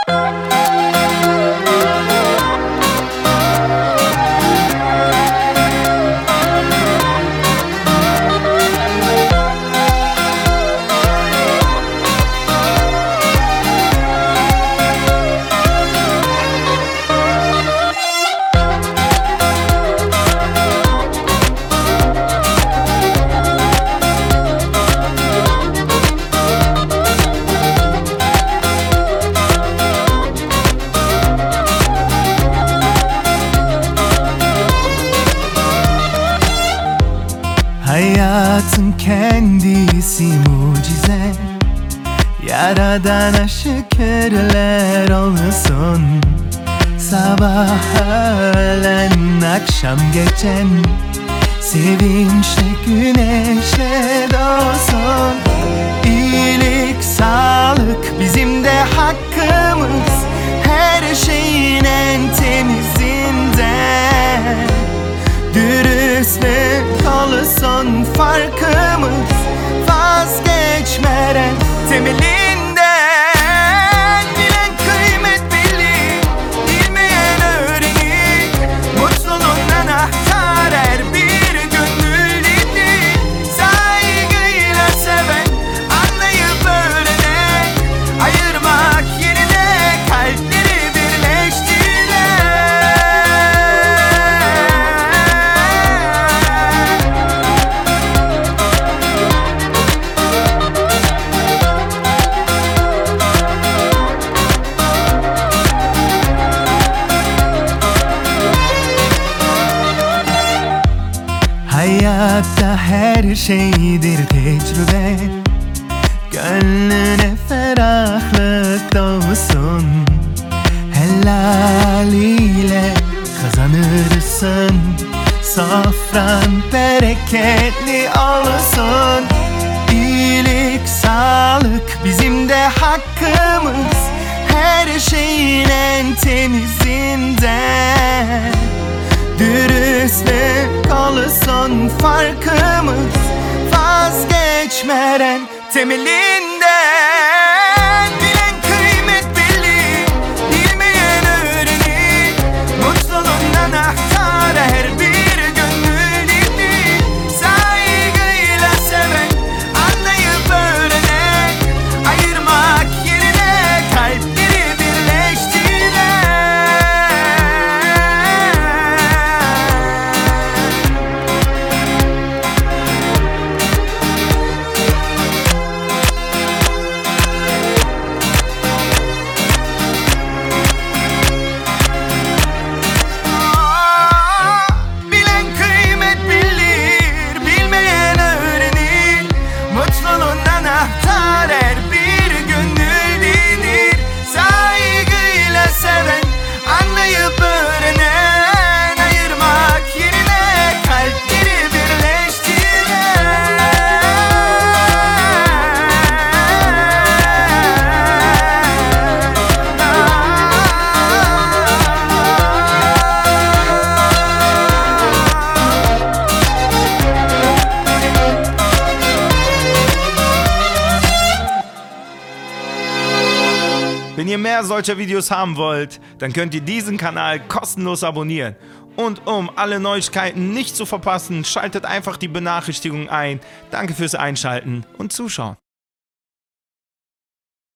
Hayatın kendisi mucize, Yaradana şükürler olsun. Sabah, öğlen, akşam, geçen sevinçle güneşle doğsun. İyilik, sağlık bizim de hakkımız, her şeyin en temizinden. Dürüstlük olsun farkımız, vazgeçmeden temelinden. Bilen kıymet bilir, bilmeyen öğrenir. Mutluluğun anahtarı her bir gönüllüdür. Saygıyla seven, anlayıp öğrenen, ayırmak yerine kalpleri birleştiren. Hayatta her şeydir tecrübe, gönlüne ferahlık doğsun. Helaliyle kazanırsın, sofran bereketli olsun. İyilik, sağlık bizim de hakkımız, her şeyin en temizinden. Dürüstlük olsun farkımız, vazgeçmeden temelinden. Bilen kıymet bilir, bilmeyen öğrenir. Mutluluğun anahtarı her bir gönüllüdür. Saygıyla seven, anlayıp öğrenen, ayırmak yerine kalpleri birleştiren. Wenn ihr mehr solcher Videos haben wollt, dann könnt ihr diesen Kanal kostenlos abonnieren. Und um alle Neuigkeiten nicht zu verpassen, schaltet einfach die Benachrichtigung ein. Danke fürs Einschalten und Zuschauen.